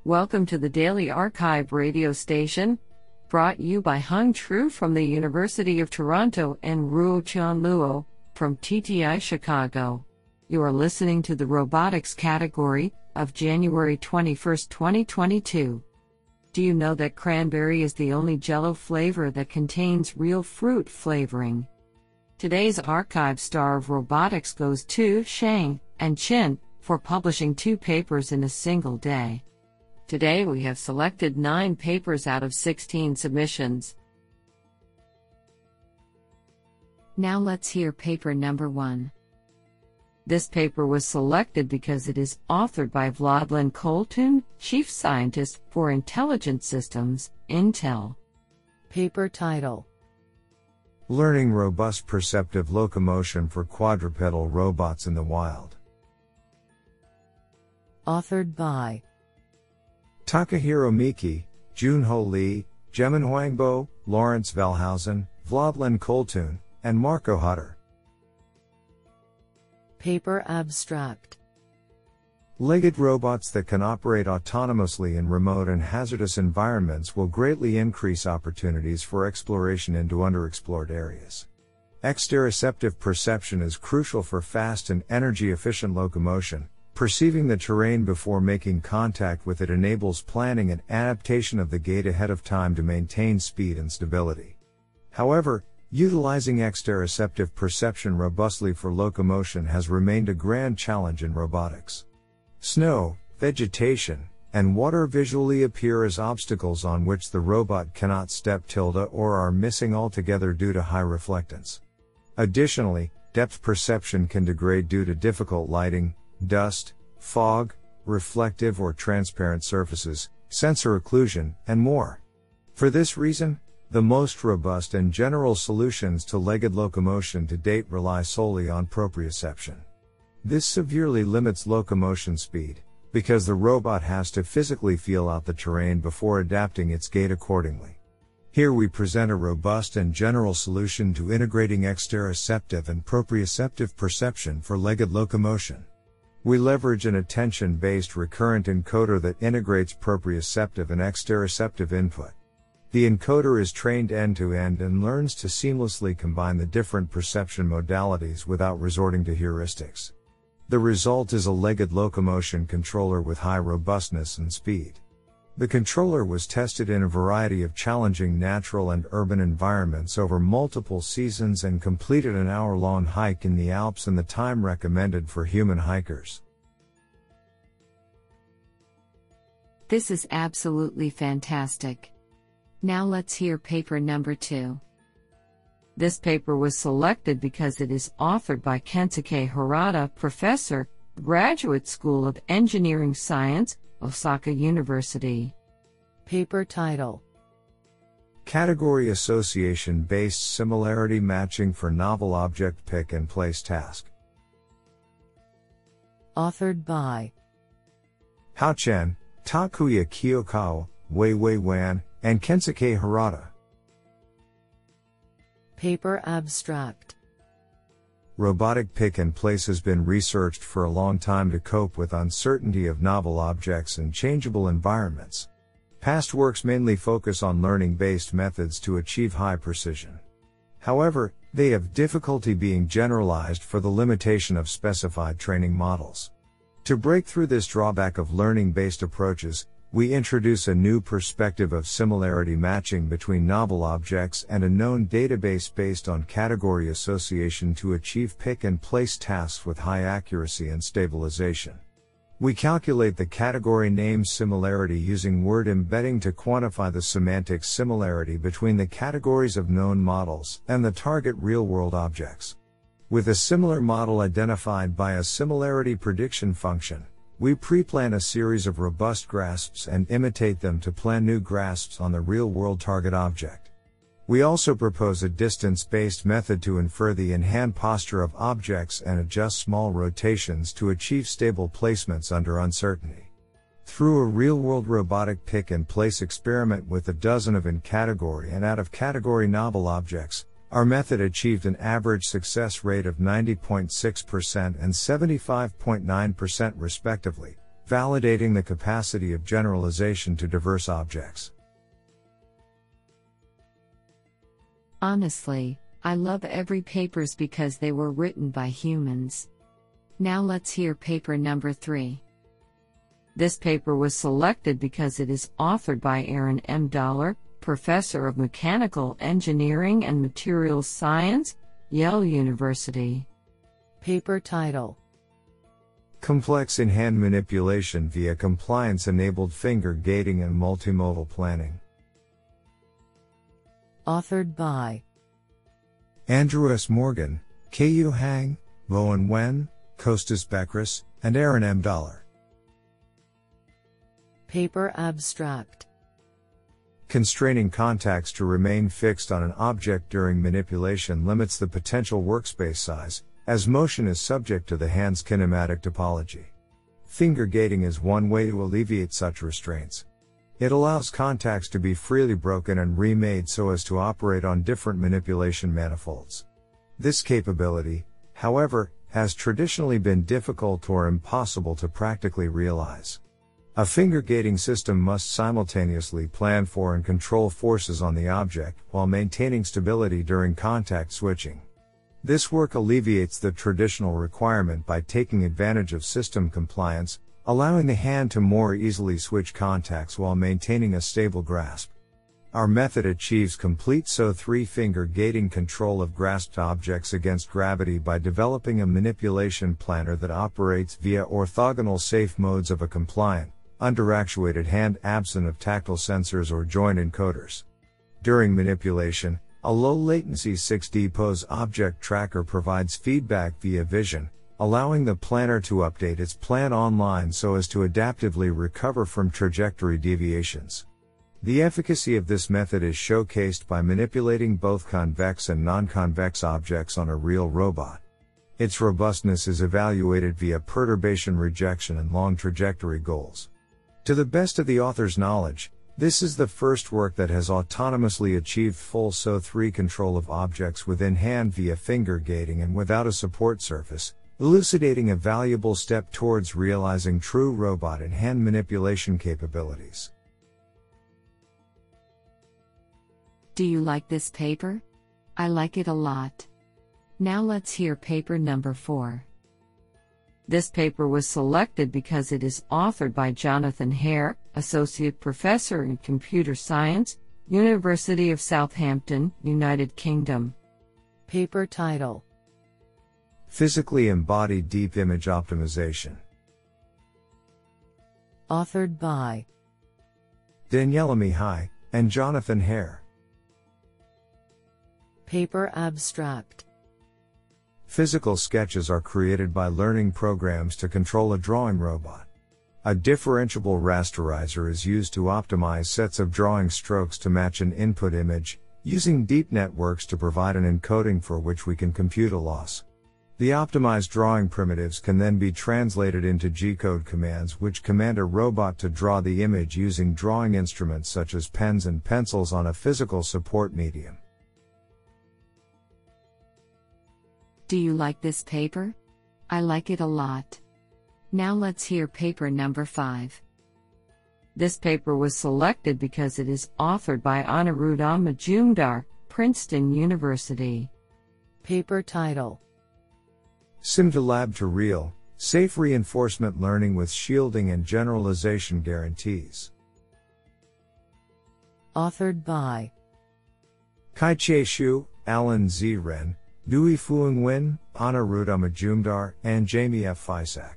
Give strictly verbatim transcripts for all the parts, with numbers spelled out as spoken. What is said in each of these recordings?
Welcome to the Daily Archive radio station, brought you by Hung Tru from the University of Toronto and Ruo Chan Luo from T T I Chicago. You are listening to the robotics category of January twenty-first, twenty twenty-two. Do you know that cranberry is the only Jell-O flavor that contains real fruit flavoring? Today's archive star of robotics goes to Shang and Chin for publishing two papers in a single day. Today we have selected nine papers out of sixteen submissions. Now let's hear paper number one. This paper was selected because it is authored by Vladlen Koltun, Chief Scientist for Intelligent Systems, Intel. Paper title: Learning Robust Perceptive Locomotion for Quadrupedal Robots in the Wild. Authored by Takahiro Miki, Junho Lee, Jemin Huangbo, Lawrence Velhausen, Vladlen Koltun, and Marco Hutter. Paper abstract: Legged robots that can operate autonomously in remote and hazardous environments will greatly increase opportunities for exploration into underexplored areas. Exteroceptive perception is crucial for fast and energy-efficient locomotion. Perceiving the terrain before making contact with it enables planning and adaptation of the gait ahead of time to maintain speed and stability. However, utilizing exteroceptive perception robustly for locomotion has remained a grand challenge in robotics. Snow, vegetation, and water visually appear as obstacles on which the robot cannot step tilde or are missing altogether due to high reflectance. Additionally, depth perception can degrade due to difficult lighting, dust, fog, reflective or transparent surfaces, sensor occlusion, and more. For this reason, the most robust and general solutions to legged locomotion to date rely solely on proprioception. This severely limits locomotion speed, because the robot has to physically feel out the terrain before adapting its gait accordingly. Here we present a robust and general solution to integrating exteroceptive and proprioceptive perception for legged locomotion. We leverage an attention-based recurrent encoder that integrates proprioceptive and exteroceptive input. The encoder is trained end-to-end and learns to seamlessly combine the different perception modalities without resorting to heuristics. The result is a legged locomotion controller with high robustness and speed. The controller was tested in a variety of challenging natural and urban environments over multiple seasons and completed an hour-long hike in the Alps in the time recommended for human hikers. This is absolutely fantastic. Now let's hear paper number two. This paper was selected because it is authored by Kensuke Harada, Professor, Graduate School of Engineering Science, Osaka University. Paper title: Category Association-Based Similarity Matching for Novel Object Pick and Place Task. Authored by Hao Chen, Takuya Kiyokao, Wei Wei Wan, and Kensuke Harada. Paper abstract: Robotic pick and place has been researched for a long time to cope with uncertainty of novel objects and changeable environments. Past works mainly focus on learning-based methods to achieve high precision. However, they have difficulty being generalized for the limitation of specified training models. To break through this drawback of learning-based approaches, we introduce a new perspective of similarity matching between novel objects and a known database based on category association to achieve pick and place tasks with high accuracy and stabilization. We calculate the category name similarity using word embedding to quantify the semantic similarity between the categories of known models and the target real-world objects. With a similar model identified by a similarity prediction function, we pre-plan a series of robust grasps and imitate them to plan new grasps on the real-world target object. We also propose a distance-based method to infer the in-hand posture of objects and adjust small rotations to achieve stable placements under uncertainty. Through a real-world robotic pick-and-place experiment with a dozen of in-category and out-of-category novel objects, our method achieved an average success rate of ninety point six percent and seventy-five point nine percent respectively, validating the capacity of generalization to diverse objects. Honestly, I love every papers because they were written by humans. Now let's hear paper number three. This paper was selected because it is authored by Aaron M. Dollar, Professor of Mechanical Engineering and Materials Science, Yale University. Paper title: Complex in-hand manipulation via compliance-enabled finger gating and multimodal planning. Authored by Andrew S. Morgan, Keiyu Hang, Bowen Wen, Kostas Bekris, and Aaron M. Dollar. Paper abstract: Constraining contacts to remain fixed on an object during manipulation limits the potential workspace size, as motion is subject to the hand's kinematic topology. Finger gating is one way to alleviate such restraints. It allows contacts to be freely broken and remade so as to operate on different manipulation manifolds. This capability, however, has traditionally been difficult or impossible to practically realize. A finger gating system must simultaneously plan for and control forces on the object while maintaining stability during contact switching. This work alleviates the traditional requirement by taking advantage of system compliance, allowing the hand to more easily switch contacts while maintaining a stable grasp. Our method achieves complete S O three finger gating control of grasped objects against gravity by developing a manipulation planner that operates via orthogonal safe modes of a compliant, underactuated hand absent of tactile sensors or joint encoders. During manipulation, a low-latency six D pose object tracker provides feedback via vision, allowing the planner to update its plan online so as to adaptively recover from trajectory deviations. The efficacy of this method is showcased by manipulating both convex and non-convex objects on a real robot. Its robustness is evaluated via perturbation rejection and long trajectory goals. To the best of the author's knowledge, this is the first work that has autonomously achieved full S O three control of objects within hand via finger gating and without a support surface, elucidating a valuable step towards realizing true robot and hand manipulation capabilities. Do you like this paper? I like it a lot. Now let's hear paper number four. This paper was selected because it is authored by Jonathan Hare, Associate Professor in Computer Science, University of Southampton, United Kingdom. Paper title: Physically embodied deep image optimization. Authored by Daniela Mihai and Jonathan Hare. Paper abstract: Physical sketches are created by learning programs to control a drawing robot. A differentiable rasterizer is used to optimize sets of drawing strokes to match an input image, using deep networks to provide an encoding for which we can compute a loss. The optimized drawing primitives can then be translated into G-code commands which command a robot to draw the image using drawing instruments such as pens and pencils on a physical support medium. Do you like this paper? I like it a lot. Now let's hear paper number five. This paper was selected because it is authored by Aniruddha Majumdar, Princeton University. Paper title: Sim to Lab to Real, Safe Reinforcement Learning with Shielding and Generalization Guarantees. Authored by Kai-Che Xu, Alan Z. Ren, Dui Fuang Nguyen, Aniruddha Majumdar, and Jamie F. Fisak.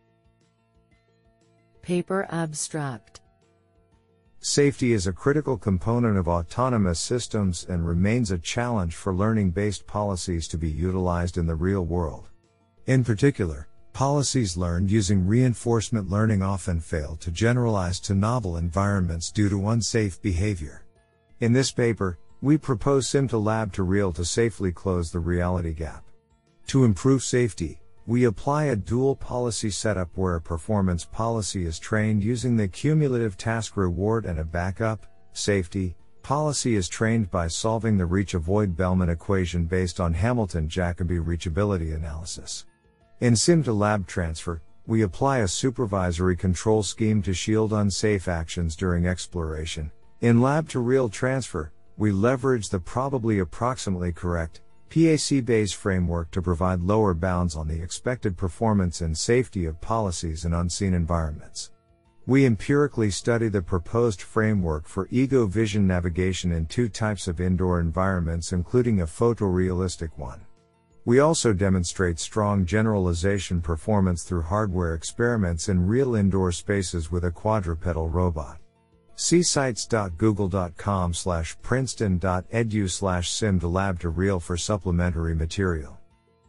Paper abstract: Safety is a critical component of autonomous systems and remains a challenge for learning-based policies to be utilized in the real world. In particular, policies learned using reinforcement learning often fail to generalize to novel environments due to unsafe behavior. In this paper, we propose Sim to Lab to Real to safely close the reality gap. To improve safety, we apply a dual policy setup where a performance policy is trained using the cumulative task reward and a backup, safety, policy is trained by solving the reach-avoid-Bellman equation based on Hamilton-Jacobi reachability analysis. In Sim to Lab transfer, we apply a supervisory control scheme to shield unsafe actions during exploration. In lab-to-real transfer, we leverage the probably approximately correct P A C-based framework to provide lower bounds on the expected performance and safety of policies in unseen environments. We empirically study the proposed framework for ego vision navigation in two types of indoor environments, including a photorealistic one. We also demonstrate strong generalization performance through hardware experiments in real indoor spaces with a quadrupedal robot. See sites.google.com slash princeton.edu slash sim to lab to real for supplementary material.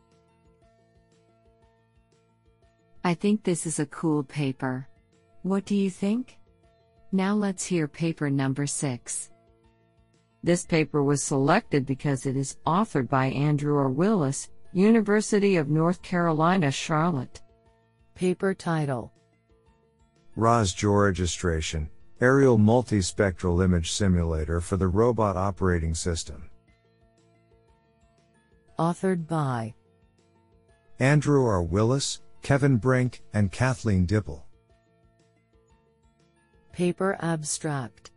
I think this is a cool paper. What do you think? Now let's hear paper number six. This paper was selected because it is authored by Andrew R. Willis, University of North Carolina, Charlotte. Paper title: R A S Georegistration, Aerial Multispectral Image Simulator for the Robot Operating System. Authored by Andrew R. Willis, Kevin Brink, and Kathleen Dipple. Paper abstract: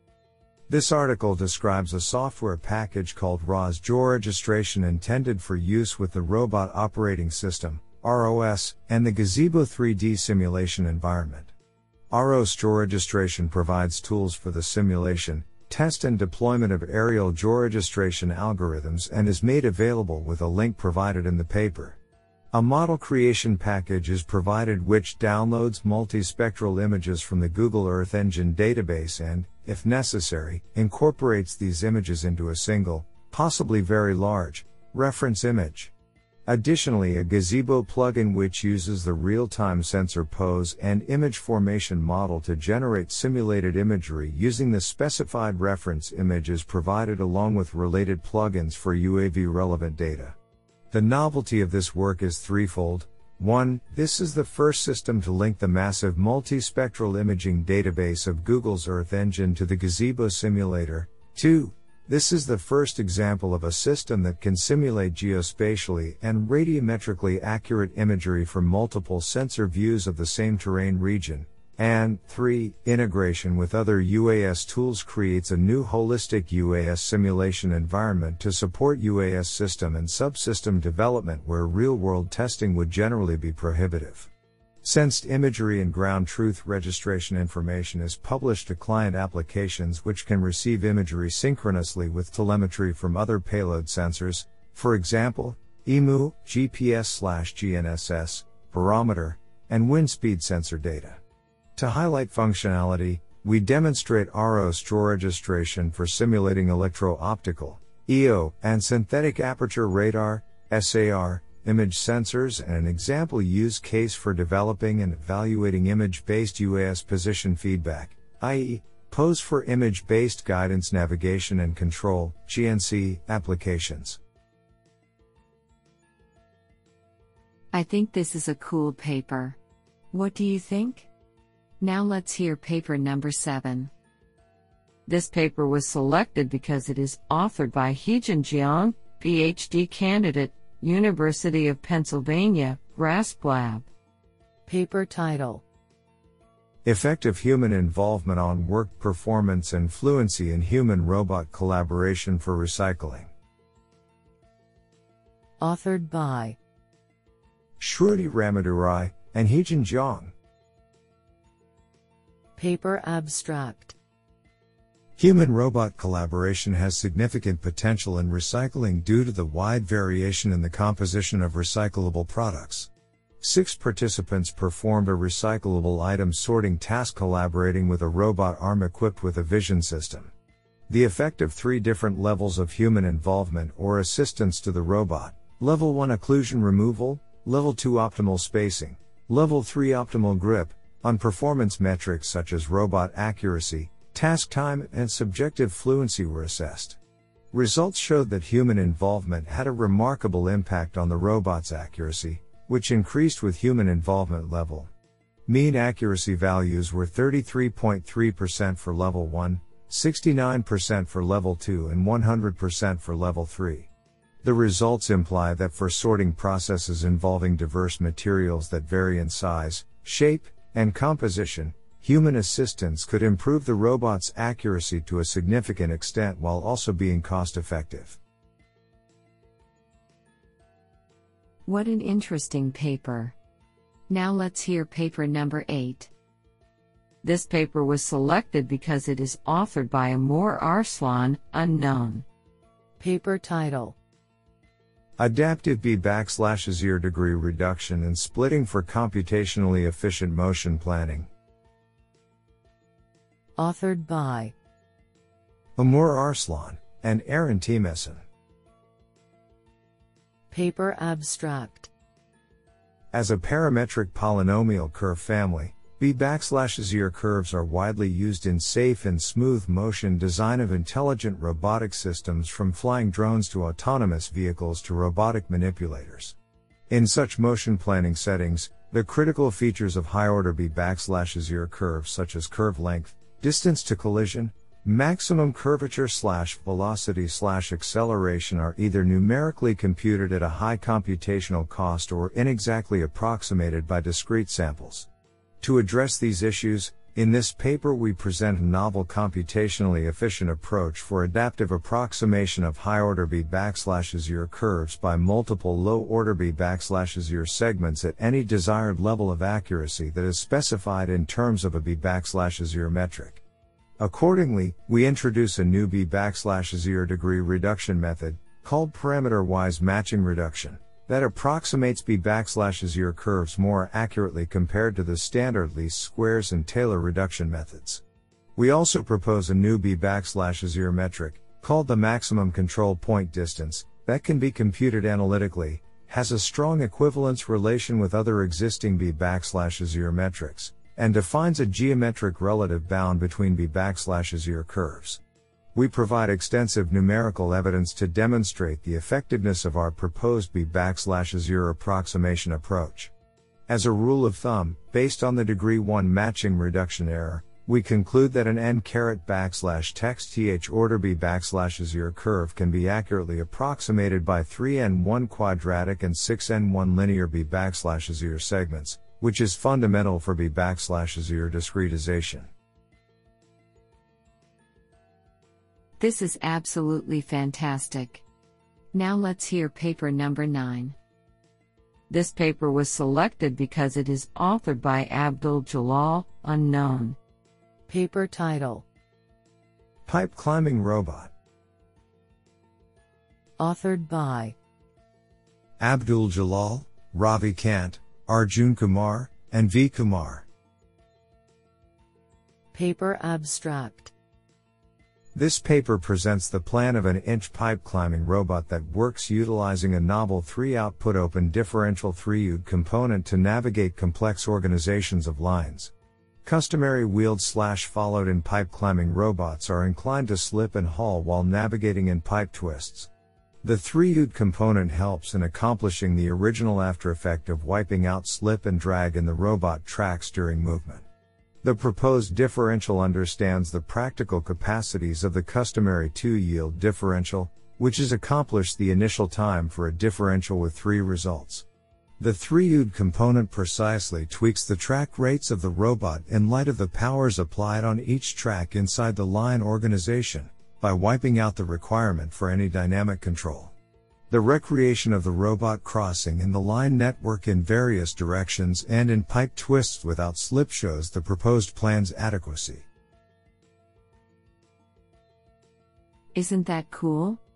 This article describes a software package called R A S Georegistration intended for use with the Robot Operating System, R O S, and the Gazebo three D simulation environment. R O S Georegistration provides tools for the simulation, test and deployment of aerial georegistration algorithms and is made available with a link provided in the paper. A model creation package is provided which downloads multispectral images from the Google Earth Engine database and, if necessary, incorporates these images into a single, possibly very large, reference image. Additionally, a Gazebo plugin which uses the real-time sensor pose and image formation model to generate simulated imagery using the specified reference image is provided along with related plugins for U A V-relevant data. The novelty of this work is threefold. one. This is the first system to link the massive multispectral imaging database of Google's Earth Engine to the Gazebo simulator. two. This is the first example of a system that can simulate geospatially and radiometrically accurate imagery from multiple sensor views of the same terrain region. And three. Integration with other U A S tools creates a new holistic U A S simulation environment to support U A S system and subsystem development where real-world testing would generally be prohibitive. Sensed imagery and ground truth registration information is published to client applications which can receive imagery synchronously with telemetry from other payload sensors, for example, E M U, G P S slash G N S S, barometer, and wind speed sensor data. To highlight functionality, we demonstrate R O S georegistration for simulating electro-optical, E O, and synthetic aperture radar, S A R, image sensors and an example use case for developing and evaluating image-based U A S position feedback, that is, pose for image-based guidance navigation and control, G N C, applications. I think this is a cool paper. What do you think? Now let's hear paper number seven. This paper was selected because it is authored by Heejun Jeong, P H D candidate, University of Pennsylvania, RASPLab. Paper title: Effective Human Involvement on Work Performance and Fluency in Human-Robot Collaboration for Recycling. Authored by Shruti Ramadurai and Heejun Jeong. Paper abstract: Human-robot collaboration has significant potential in recycling due to the wide variation in the composition of recyclable products. Six participants performed a recyclable item sorting task collaborating with a robot arm equipped with a vision system. The effect of three different levels of human involvement or assistance to the robot: Level one occlusion removal, Level two optimal spacing, Level three optimal grip, on performance metrics such as robot accuracy, task time, and subjective fluency were assessed. Results showed that human involvement had a remarkable impact on the robot's accuracy, which increased with human involvement level. Mean accuracy values were thirty-three point three percent for Level one, sixty-nine percent for Level two and one hundred percent for Level three. The results imply that for sorting processes involving diverse materials that vary in size, shape, and composition, human assistance could improve the robot's accuracy to a significant extent while also being cost-effective. What an interesting paper. Now let's hear paper number eight. This paper was selected because it is authored by Amor Arslan, unknown. Paper title: Adaptive B backslash zero degree reduction and splitting for computationally efficient motion planning. Authored by Amor Arslan and Aaron Timesen. Paper abstract: As a parametric polynomial curve family, B backslash zero curves are widely used in safe and smooth motion design of intelligent robotic systems, from flying drones to autonomous vehicles to robotic manipulators. In such motion planning settings, the critical features of high-order B backslash zero curves such as curve length, distance to collision, maximum curvature slash velocity slash acceleration are either numerically computed at a high computational cost or inexactly approximated by discrete samples. To address these issues, in this paper we present a novel computationally efficient approach for adaptive approximation of high-order B backslash zero curves by multiple low-order B backslash zero segments at any desired level of accuracy that is specified in terms of a B backslash zero metric. Accordingly, we introduce a new B backslash zero degree reduction method, called parameter-wise matching reduction, that approximates B backslash zero curves more accurately compared to the standard least squares and Taylor reduction methods. We also propose a new B backslash zero metric, called the maximum control point distance, that can be computed analytically, has a strong equivalence relation with other existing B backslash zero metrics, and defines a geometric relative bound between B backslash zero curves. We provide extensive numerical evidence to demonstrate the effectiveness of our proposed B backslash zero approximation approach. As a rule of thumb, based on the degree one matching reduction error, we conclude that an n caret backslash text th order B backslash zero curve can be accurately approximated by three n one quadratic and six n one linear B backslash zero segments, which is fundamental for B backslash zero discretization. This is absolutely fantastic. Now let's hear paper number nine. This paper was selected because it is authored by Abdul Jalal, unknown. Paper title: Pipe climbing robot. Authored by Abdul Jalal, Ravi Kant, Arjun Kumar, and V. Kumar. Paper abstract: This paper presents the plan of an inch pipe climbing robot that works utilizing a novel three-output open differential three-U component to navigate complex organizations of lines. Customary wheeled slash followed in pipe climbing robots are inclined to slip and haul while navigating in pipe twists. The three-U component helps in accomplishing the original after effect of wiping out slip and drag in the robot tracks during movement. The proposed differential understands the practical capacities of the customary two-yield differential, which is accomplished the initial time for a differential with three results. The three-U component precisely tweaks the track rates of the robot in light of the powers applied on each track inside the line organization, by wiping out the requirement for any dynamic control. The recreation of the robot crossing in the line network in various directions and in pipe twists without slip shows the proposed plan's adequacy. Isn't that cool?